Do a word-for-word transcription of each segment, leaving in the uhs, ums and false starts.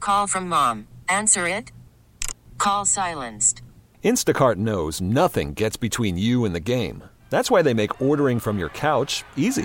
Call from mom. Answer it. Call silenced. Instacart knows nothing gets between you and the game. That's why they make ordering from your couch easy.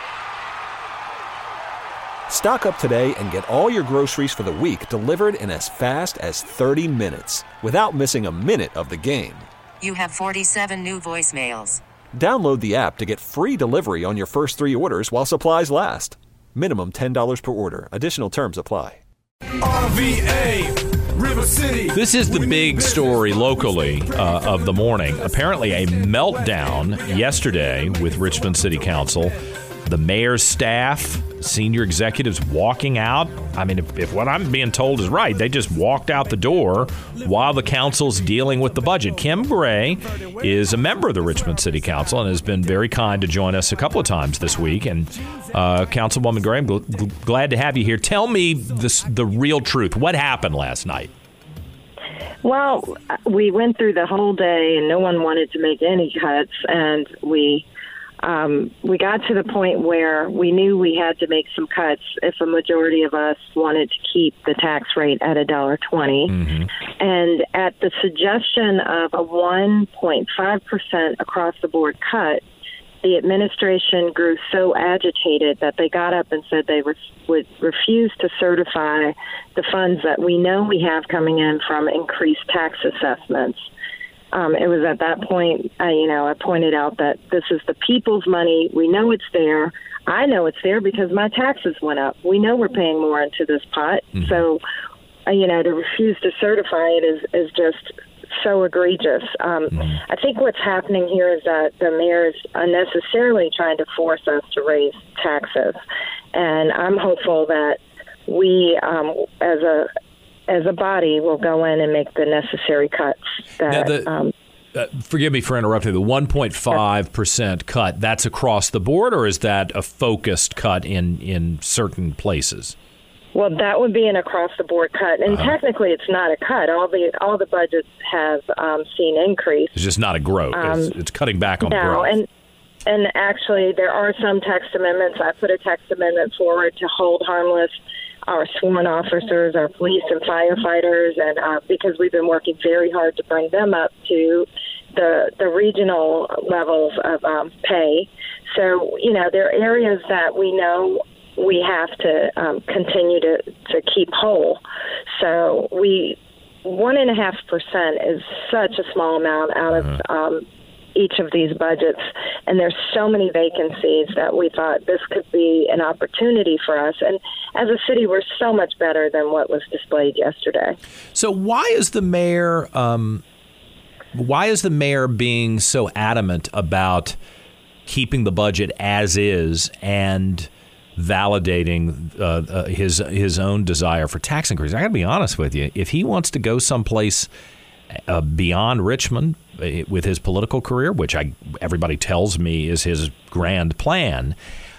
Stock up today and get all your groceries for the week delivered in as fast as thirty minutes without missing a minute of the game. You have forty-seven new voicemails. Download the app to get free delivery on your first three orders while supplies last. Minimum ten dollars per order. Additional terms apply. R V A, River City. This is the big story locally uh, of the morning. Apparently a meltdown yesterday with Richmond City Council. The mayor's staff, senior executives walking out. I mean, if, if what I'm being told is right, they just walked out the door while the council's dealing with the budget. Kim Gray is a member of the Richmond City Council and has been very kind to join us a couple of times this week. And uh, Councilwoman Gray, I'm gl- glad to have you here. Tell me this, the real truth. What happened last night? Well, we went through the whole day and no one wanted to make any cuts, and we Um, we got to the point where we knew we had to make some cuts if a majority of us wanted to keep the tax rate at one dollar twenty. Mm-hmm. And at the suggestion of a one point five percent across-the-board cut, the administration grew so agitated that they got up and said they re- would refuse to certify the funds that we know we have coming in from increased tax assessments. Um, it was at that point, uh, you know, I pointed out that this is the people's money. We know it's there. I know it's there because my taxes went up. We know we're paying more into this pot. Mm-hmm. So, uh, you know, to refuse to certify it is, is just so egregious. Um, mm-hmm. I think what's happening here is that the mayor is unnecessarily trying to force us to raise taxes. And I'm hopeful that we, um, as a as a body, will go in and make the necessary cuts. That, now the, um, uh, forgive me for interrupting. The one point five percent cut, that's across the board, or is that a focused cut in, in certain places? Well, that would be an across-the-board cut, and uh-huh. technically it's not a cut. All the all the budgets have um, seen increase. It's just not a growth. Um, it's, it's cutting back on no, growth. And, and actually, there are some text amendments. I put a text amendment forward to hold harmless our sworn officers, our police and firefighters, and uh, because we've been working very hard to bring them up to the the regional levels of um, pay. So, you know, there are areas that we know we have to um, continue to, to keep whole. So we one and a half percent is such a small amount out of um, each of these budgets, and there's so many vacancies that we thought this could be an opportunity for us. And as a city, we're so much better than what was displayed yesterday. So why is the mayor um, why is the mayor being so adamant about keeping the budget as is and validating uh, uh, his his own desire for tax increase? I got to be honest with you. If he wants to go someplace uh, beyond Richmond with his political career, which I everybody tells me is his grand plan,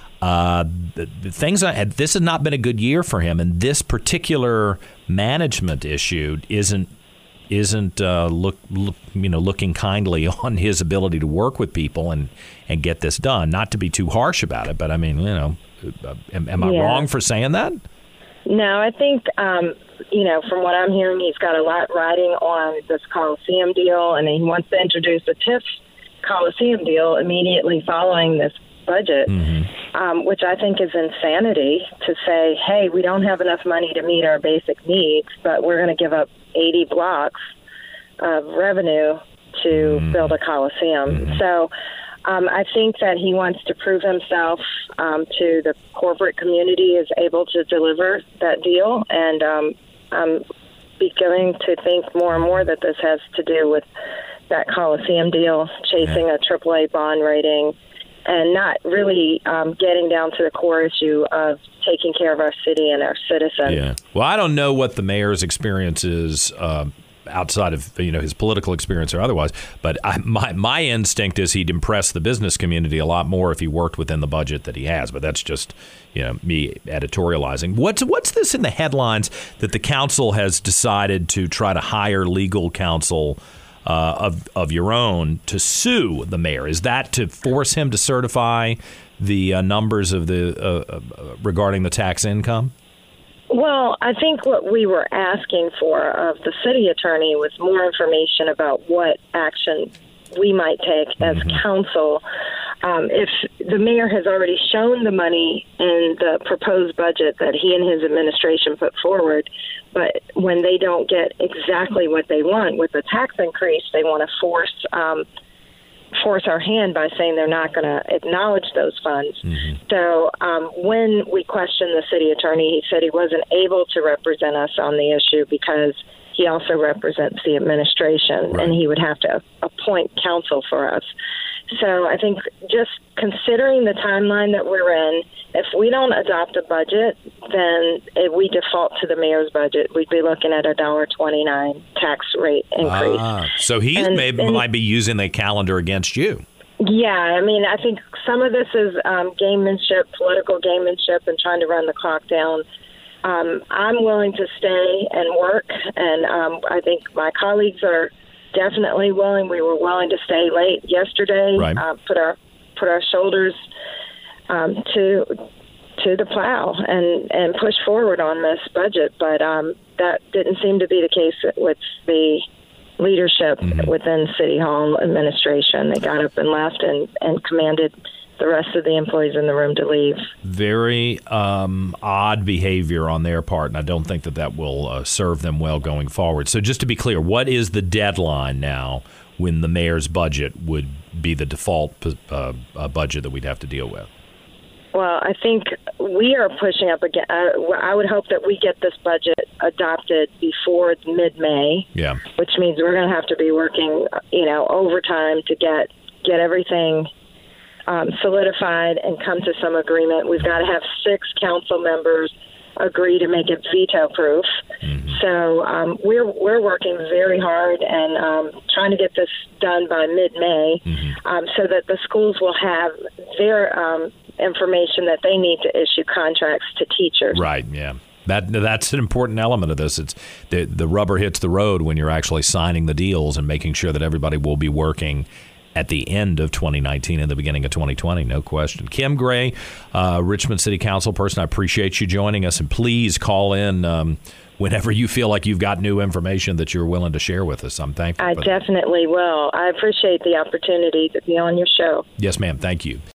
uh, the, the things I, this has not been a good year for him, and this particular management issue isn't isn't uh, look, look you know looking kindly on his ability to work with people and and get this done. Not to be too harsh about it, but I mean, you know, am, am I yeah. wrong for saying that? No, I think, um, you know, from what I'm hearing, he's got a lot riding on this Coliseum deal, and he wants to introduce a TIF Coliseum deal immediately following this budget, mm-hmm. um, which I think is insanity to say, hey, we don't have enough money to meet our basic needs, but we're going to give up eighty blocks of revenue to mm-hmm. build a Coliseum. Mm-hmm. So Um, I think that he wants to prove himself um, to the corporate community is able to deliver that deal, and um, I'm beginning to think more and more that this has to do with that Coliseum deal, chasing a triple A bond rating, and not really um, getting down to the core issue of taking care of our city and our citizens. Yeah. Well, I don't know what the mayor's experience is uh, outside of, you know, his political experience or otherwise, but I, my my instinct is he'd impress the business community a lot more if he worked within the budget that he has. But that's just, you know, me editorializing. What's what's this in the headlines that the council has decided to try to hire legal counsel uh, of of your own to sue the mayor? Is that to force him to certify the uh, numbers of the uh, uh, regarding the tax income? Well, I think what we were asking for of the city attorney was more information about what action we might take as Mm-hmm. council. Um, if the mayor has already shown the money in the proposed budget that he and his administration put forward, but when they don't get exactly what they want with the tax increase, they want to force um, force our hand by saying they're not going to acknowledge those funds. Mm-hmm. So um, when we questioned the city attorney, he said he wasn't able to represent us on the issue because he also represents the administration, right. and he would have to appoint counsel for us. So I think just considering the timeline that we're in, if we don't adopt a budget, then if we default to the mayor's budget, we'd be looking at a one dollar twenty-nine tax rate increase. Ah, so he And- may, and- might be using the calendar against you. Yeah, I mean, I think some of this is um, gamemanship, political gamemanship, and trying to run the clock down. Um, I'm willing to stay and work, and um, I think my colleagues are definitely willing. We were willing to stay late yesterday, Right. uh, put our put our shoulders um, to to the plow and, and push forward on this budget. But um, that didn't seem to be the case with the leadership Mm-hmm. within City Hall administration. They got up and left and, and commanded the rest of the employees in the room to leave. Very um, odd behavior on their part, and I don't think that that will uh, serve them well going forward. So just to be clear, what is the deadline now when the mayor's budget would be the default uh, uh, budget that we'd have to deal with? Well, I think we are pushing up again. Uh, I would hope that we get this budget adopted before mid-May, Yeah. which means we're going to have to be working, you know, overtime to get get everything um, solidified and come to some agreement. We've got to have six council members agree to make it veto-proof. Mm-hmm. So um, we're we're working very hard and um, trying to get this done by mid-May, mm-hmm. um, so that the schools will have their um, information that they need to issue contracts to teachers. Right, yeah. That that's an important element of this. It's the the rubber hits the road when you're actually signing the deals and making sure that everybody will be working at the end of twenty nineteen and the beginning of twenty twenty, no question. Kim Gray, uh, Richmond City Council person, I appreciate you joining us, and please call in um, whenever you feel like you've got new information that you're willing to share with us. I'm thankful. I definitely will. I appreciate the opportunity to be on your show. Yes, ma'am. Thank you.